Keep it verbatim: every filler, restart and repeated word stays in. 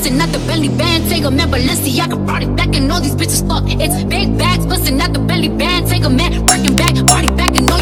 bustin' out the belly band. Take a man, Balenciaga brought it back and all these bitches fuck. It's big bags bustin' out the belly band. Take a man, working back, body back and all